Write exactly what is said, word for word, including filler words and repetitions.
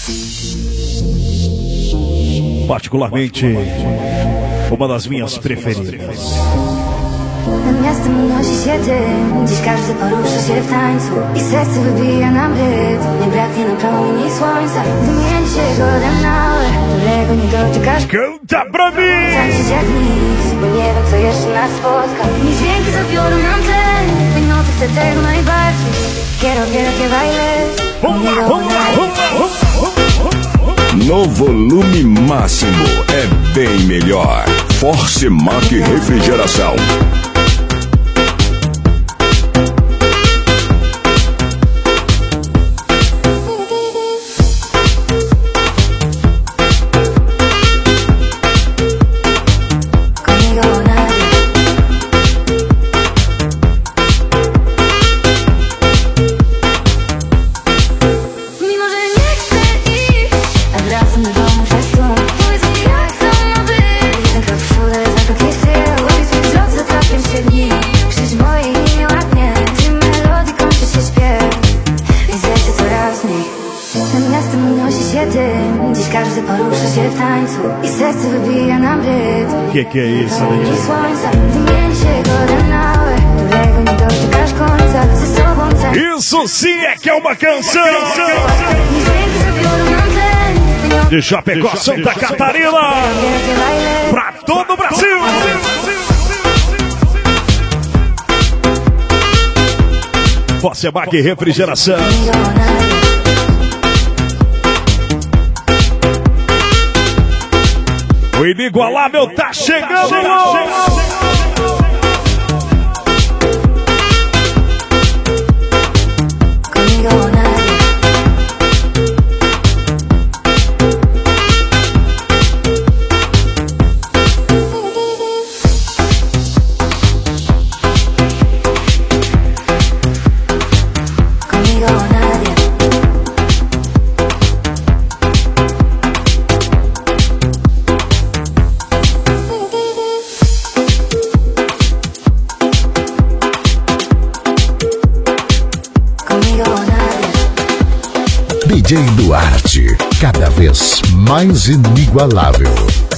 Particularmente, uma das minhas preferidas. Miasto unosi się dym, dziś każdy porusza się w tańcu i serce wybija nam rytm. Nie braknie nam promieni słońca, gdy mieni się golden hour, którego nie dotykasz. Canta pra mim! Tańczyć jak nic, bo nie wiem co jeszcze nas spotka. Nie dźwięki zabiorą nam tlen, tej nocy chcę tego najbardziej. Quiero, quiero que bailes. No volume máximo é bem melhor. Force Mac Refrigeração. Que que é isso, né? Isso sim é que é uma canção! De Chapecó, Santa Catarina, pra todo o Brasil! Force Mac Refrigeração. O inigualável tá chegando! D J Duarte, cada vez mais inigualável.